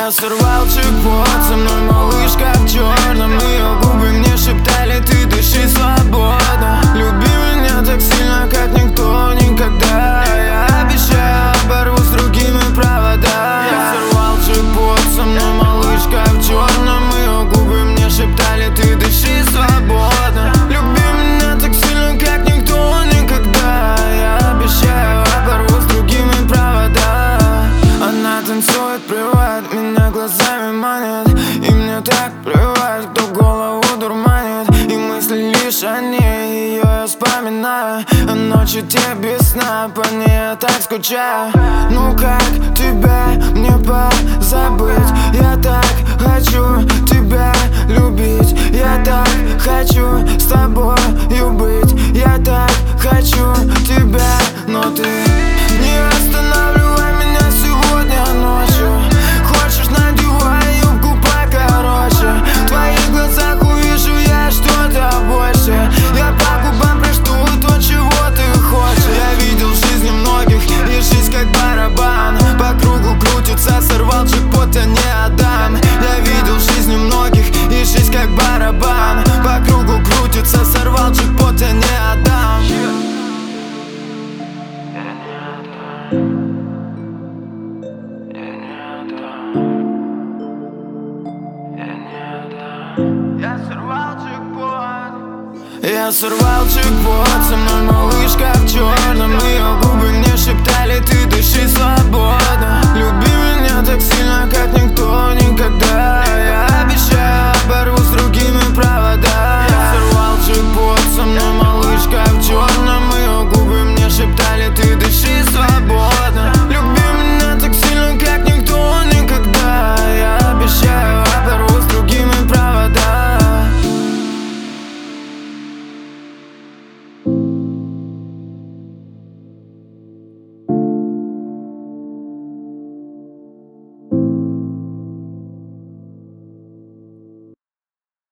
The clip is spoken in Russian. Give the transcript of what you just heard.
Я сорвал джекпот, со мной малышка в черном. Ее губы мне шептали: ты дыши свободно. Люби меня так сильно, как никто никогда. Я обещаю, оборву с другими провода. Я сорвал джекпот, со мной малышка в черном. Ее губы мне шептали: ты дыши свободно. Люби меня так сильно, как никто никогда. Я обещаю, оборву с другими провода. Она танцует, плевать, меня глазами манит. И мне так плевать, кто голову дурманит. И мысли лишь о ней, ее я вспоминаю. А ночью тебе без сна, по ней я так скучаю. Ну как тебя мне позабыть? Я так хочу тебя любить. Я так хочу с тобою быть. Я так хочу тебя, но ты не останавливай меня сегодня ночью. Хочешь, надевай юбку покороче. В твоих глазах увижу я что-то больше. Я по губам прочту то, чего ты хочешь. Я видел в жизни многих, и жизнь как барабан. По кругу крутится, сорвал джекпот, я не отдам. Я видел в жизни многих, и жизнь как барабан. По кругу крутится, сорвал джекпот, я не отдам. Я сорвал джекпот. Я сорвал джекпот, со мной малышка в черном. Ее губы мне шептали: ты дыши свободно. Люби меня так сильно, как никто никогда.